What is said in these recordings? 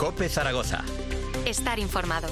COPE Zaragoza. Estar informado.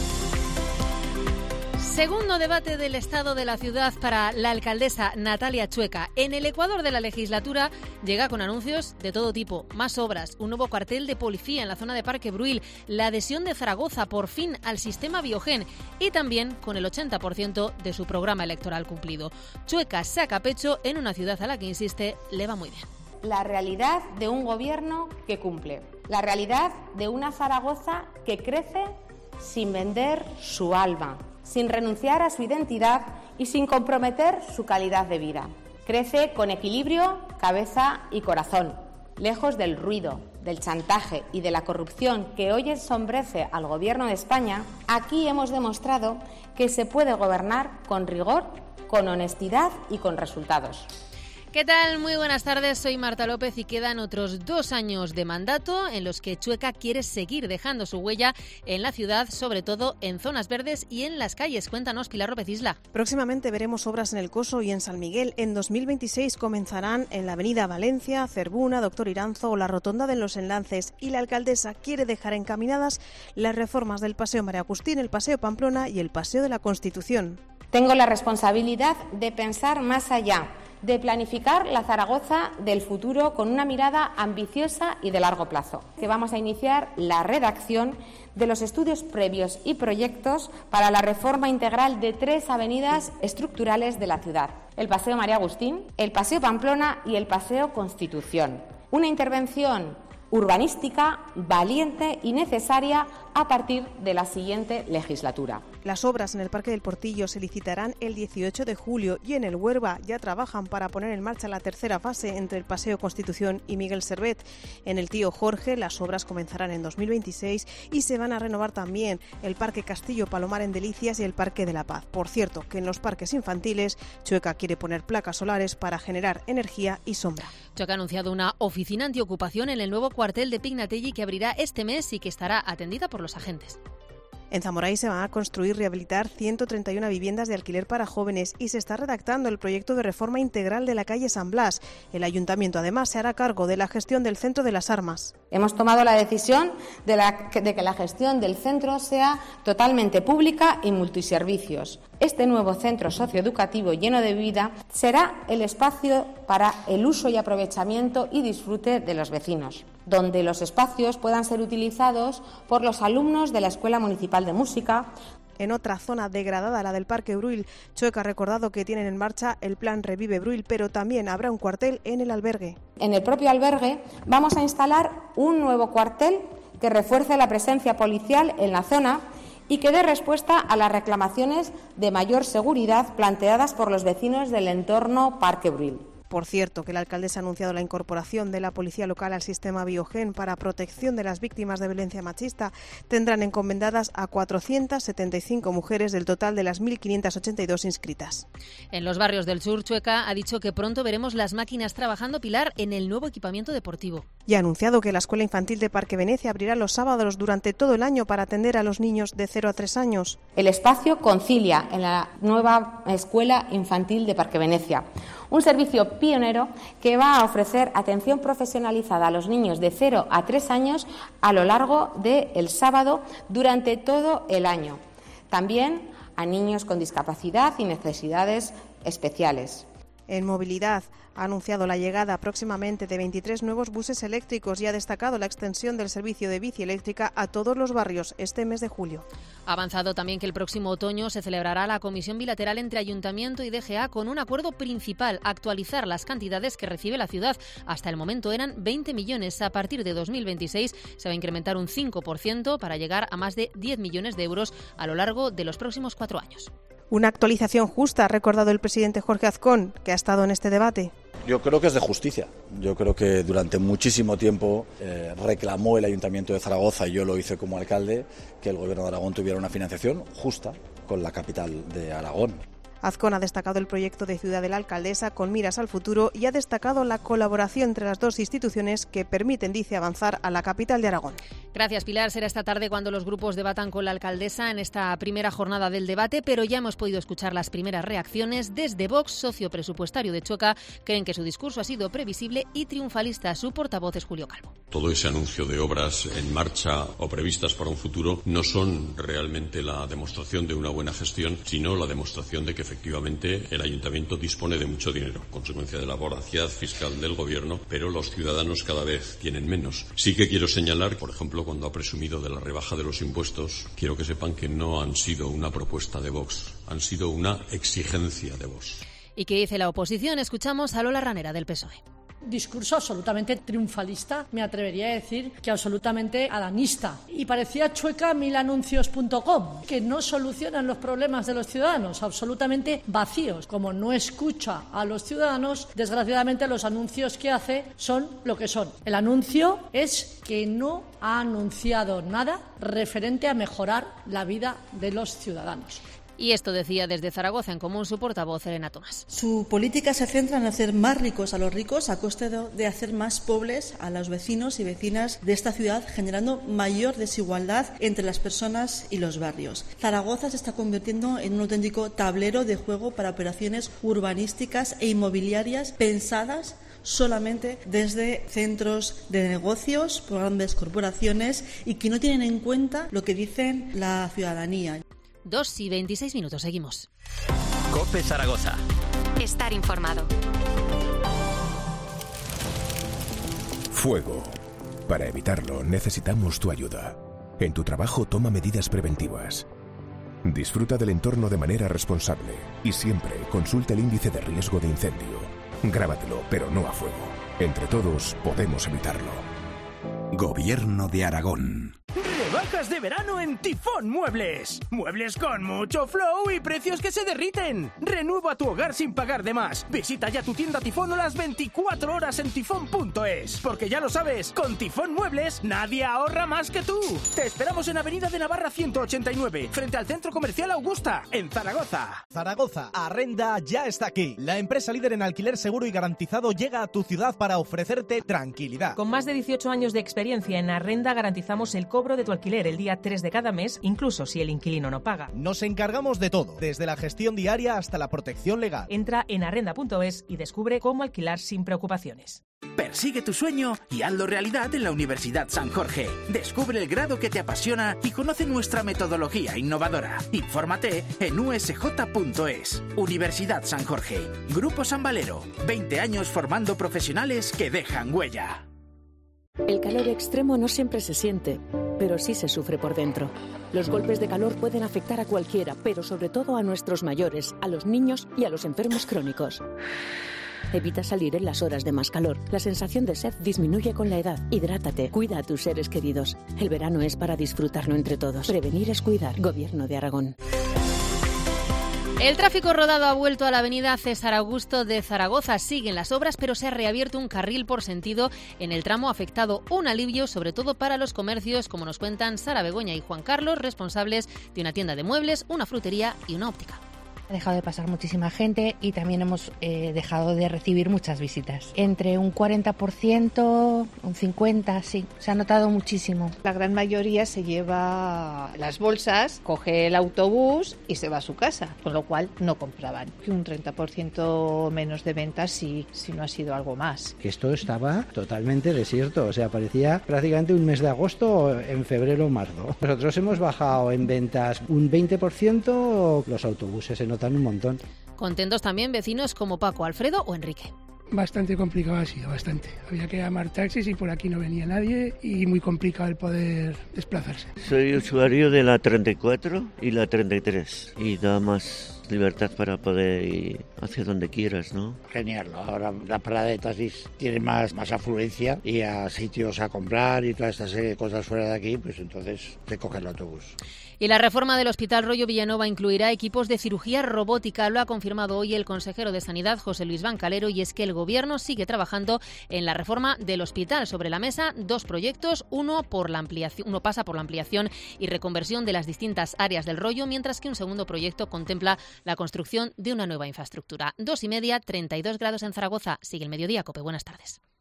Segundo debate del estado de la ciudad para la alcaldesa Natalia Chueca. En el Ecuador de la legislatura llega con anuncios de todo tipo. Más obras, un nuevo cuartel de policía en la zona de Parque Bruil, la adhesión de Zaragoza por fin al sistema Biogen y también con el 80% de su programa electoral cumplido. Chueca saca pecho en una ciudad a la que insiste le va muy bien. La realidad de un gobierno que cumple. La realidad de una Zaragoza que crece sin vender su alma, sin renunciar a su identidad y sin comprometer su calidad de vida. Crece con equilibrio, cabeza y corazón, lejos del ruido, del chantaje y de la corrupción que hoy ensombrece al Gobierno de España. Aquí hemos demostrado que se puede gobernar con rigor, con honestidad y con resultados. ¿Qué tal? Muy buenas tardes, soy Marta López y quedan otros 2 años de mandato en los que Chueca quiere seguir dejando su huella en la ciudad, sobre todo en zonas verdes y en las calles. Cuéntanos, Pilar López Isla. Próximamente veremos obras en El Coso y en San Miguel. En 2026 comenzarán en la avenida Valencia, Cerbuna, Doctor Iranzo o la Rotonda de los Enlaces. Y la alcaldesa quiere dejar encaminadas las reformas del Paseo María Agustín, el Paseo Pamplona y el Paseo de la Constitución. Tengo la responsabilidad de pensar más allá, de planificar la Zaragoza del futuro con una mirada ambiciosa y de largo plazo. Que vamos a iniciar la redacción de los estudios previos y proyectos para la reforma integral de 3 avenidas estructurales de la ciudad: el Paseo María Agustín, el Paseo Pamplona y el Paseo Constitución. Una intervención urbanística valiente y necesaria a partir de la siguiente legislatura. Las obras en el Parque del Portillo se licitarán el 18 de julio y en el Huerva ya trabajan para poner en marcha la tercera fase entre el Paseo Constitución y Miguel Servet. En el Tío Jorge las obras comenzarán en 2026 y se van a renovar también el Parque Castillo Palomar en Delicias y el Parque de la Paz. Por cierto, que en los parques infantiles Chueca quiere poner placas solares para generar energía y sombra. Chueca ha anunciado una oficina antiocupación en el nuevo cuartel de Pignatelli que abrirá este mes y que estará atendida por los agentes. En Zamoraí se van a construir y rehabilitar 131 viviendas de alquiler para jóvenes y se está redactando el proyecto de reforma integral de la calle San Blas. El ayuntamiento además se hará cargo de la gestión del Centro de las Armas. Hemos tomado la decisión de que la gestión del centro sea totalmente pública y multiservicios. Este nuevo centro socioeducativo lleno de vida será el espacio para el uso y aprovechamiento y disfrute de los vecinos, donde los espacios puedan ser utilizados por los alumnos de la Escuela Municipal de Música. En otra zona degradada, la del Parque Bruil, Chueca ha recordado que tienen en marcha el plan Revive Bruil, pero también habrá un cuartel en el albergue. En el propio albergue vamos a instalar un nuevo cuartel que refuerce la presencia policial en la zona y que dé respuesta a las reclamaciones de mayor seguridad planteadas por los vecinos del entorno Parque Bruil. Por cierto, que la alcaldesa ha anunciado la incorporación de la policía local al sistema Biogen para protección de las víctimas de violencia machista. Tendrán encomendadas a 475 mujeres del total de las 1.582 inscritas. En los barrios del sur, Chueca ha dicho que pronto veremos las máquinas trabajando, Pilar, en el nuevo equipamiento deportivo. Y ha anunciado que la Escuela Infantil de Parque Venecia abrirá los sábados durante todo el año para atender a los niños de 0 a 3 años. El espacio Concilia en la nueva Escuela Infantil de Parque Venecia. Un servicio pionero que va a ofrecer atención profesionalizada a los niños de 0 a 3 años a lo largo del sábado durante todo el año. También a niños con discapacidad y necesidades especiales. En movilidad ha anunciado la llegada próximamente de 23 nuevos buses eléctricos y ha destacado la extensión del servicio de bici eléctrica a todos los barrios este mes de julio. Ha avanzado también que el próximo otoño se celebrará la comisión bilateral entre Ayuntamiento y DGA con un acuerdo principal: actualizar las cantidades que recibe la ciudad. Hasta el momento eran 20 millones. A partir de 2026 se va a incrementar un 5% para llegar a más de 10 millones de euros a lo largo de los próximos 4 años. Una actualización justa, ha recordado el presidente Jorge Azcón, que ha estado en este debate. Yo creo que es de justicia. Yo creo que durante muchísimo tiempo reclamó el Ayuntamiento de Zaragoza, y yo lo hice como alcalde, que el Gobierno de Aragón tuviera una financiación justa con la capital de Aragón. Azcón ha destacado el proyecto de ciudad de la alcaldesa con miras al futuro y ha destacado la colaboración entre las dos instituciones que permiten, dice, avanzar a la capital de Aragón. Gracias, Pilar. Será esta tarde cuando los grupos debatan con la alcaldesa en esta primera jornada del debate, pero ya hemos podido escuchar las primeras reacciones. Desde Vox, socio presupuestario de Chueca, creen que su discurso ha sido previsible y triunfalista. Su portavoz es Julio Calvo. Todo ese anuncio de obras en marcha o previstas para un futuro no son realmente la demostración de una buena gestión, sino la demostración de que efectivamente el ayuntamiento dispone de mucho dinero, consecuencia de la voracidad fiscal del gobierno, pero los ciudadanos cada vez tienen menos. Sí que quiero señalar, por ejemplo, cuando ha presumido de la rebaja de los impuestos, quiero que sepan que no han sido una propuesta de Vox, han sido una exigencia de Vox. ¿Y qué dice la oposición? Escuchamos a Lola Ranera, del PSOE. Discurso absolutamente triunfalista, me atrevería a decir que absolutamente adanista. Y parecía Chueca milanuncios.com, que no solucionan los problemas de los ciudadanos, absolutamente vacíos. Como no escucha a los ciudadanos, desgraciadamente los anuncios que hace son lo que son. El anuncio es que no ha anunciado nada referente a mejorar la vida de los ciudadanos. Y esto decía desde Zaragoza en Común su portavoz, Elena Tomás. Su política se centra en hacer más ricos a los ricos a costa de hacer más pobres a los vecinos y vecinas de esta ciudad, generando mayor desigualdad entre las personas y los barrios. Zaragoza se está convirtiendo en un auténtico tablero de juego para operaciones urbanísticas e inmobiliarias pensadas solamente desde centros de negocios, por grandes corporaciones y que no tienen en cuenta lo que dicen la ciudadanía. 2:26, seguimos. COPE Zaragoza. Estar informado. Fuego. Para evitarlo necesitamos tu ayuda. En tu trabajo toma medidas preventivas. Disfruta del entorno de manera responsable y siempre consulta el índice de riesgo de incendio. Grábatelo, pero no a fuego. Entre todos podemos evitarlo. Gobierno de Aragón. Rebajas de verano en Tifón Muebles. Muebles con mucho flow y precios que se derriten. Renueva tu hogar sin pagar de más. Visita ya tu tienda Tifón o las 24 horas en tifón.es. Porque ya lo sabes, con Tifón Muebles nadie ahorra más que tú. Te esperamos en Avenida de Navarra 189, frente al Centro Comercial Augusta, en Zaragoza. Zaragoza, Arrenda ya está aquí. La empresa líder en alquiler seguro y garantizado llega a tu ciudad para ofrecerte tranquilidad. Con más de 18 años de experiencia en Arrenda garantizamos el cobro de tu alquiler el día 3 de cada mes, incluso si el inquilino no paga. Nos encargamos de todo, desde la gestión diaria hasta la protección legal. Entra en arrenda.es y descubre cómo alquilar sin preocupaciones. Persigue tu sueño y hazlo realidad en la Universidad San Jorge. Descubre el grado que te apasiona y conoce nuestra metodología innovadora. Infórmate en usj.es. Universidad San Jorge. Grupo San Valero. 20 años formando profesionales que dejan huella. El calor extremo no siempre se siente, pero sí se sufre por dentro. Los golpes de calor pueden afectar a cualquiera, pero sobre todo a nuestros mayores, a los niños y a los enfermos crónicos. Evita salir en las horas de más calor. La sensación de sed disminuye con la edad. Hidrátate, cuida a tus seres queridos. El verano es para disfrutarlo entre todos. Prevenir es cuidar. Gobierno de Aragón. El tráfico rodado ha vuelto a la avenida César Augusto de Zaragoza. Siguen las obras, pero se ha reabierto un carril por sentido en el tramo afectado. Un alivio, sobre todo para los comercios, como nos cuentan Sara Begoña y Juan Carlos, responsables de una tienda de muebles, una frutería y una óptica. Ha dejado de pasar muchísima gente y también hemos dejado de recibir muchas visitas. Entre un 40%, un 50%, sí. Se ha notado muchísimo. La gran mayoría se lleva las bolsas, coge el autobús y se va a su casa, con lo cual no compraban. Un 30% menos de ventas si no ha sido algo más. Esto estaba totalmente desierto, o sea, parecía prácticamente un mes de agosto en febrero o marzo. Nosotros hemos bajado en ventas un 20%, los autobuses se notan un montón. Contentos también vecinos como Paco, Alfredo o Enrique. Bastante complicado ha sido, bastante. Había que llamar taxis y por aquí no venía nadie y muy complicado el poder desplazarse. Soy usuario de la 34 y la 33 y da más libertad para poder ir hacia donde quieras, ¿no? Genial, ¿no? Ahora la parada de taxis tiene más afluencia y a sitios a comprar y todas estas cosas fuera de aquí, pues entonces te coges el autobús. Y la reforma del Hospital Rollo Villanova incluirá equipos de cirugía robótica. Lo ha confirmado hoy el consejero de Sanidad, José Luis Bancalero, y es que el Gobierno sigue trabajando en la reforma del hospital. Sobre la mesa, dos proyectos. Uno pasa por la ampliación y reconversión de las distintas áreas del Rollo, mientras que un segundo proyecto contempla la construcción de una nueva infraestructura. 2:30, 32 grados en Zaragoza. Sigue el mediodía, COPE. Buenas tardes.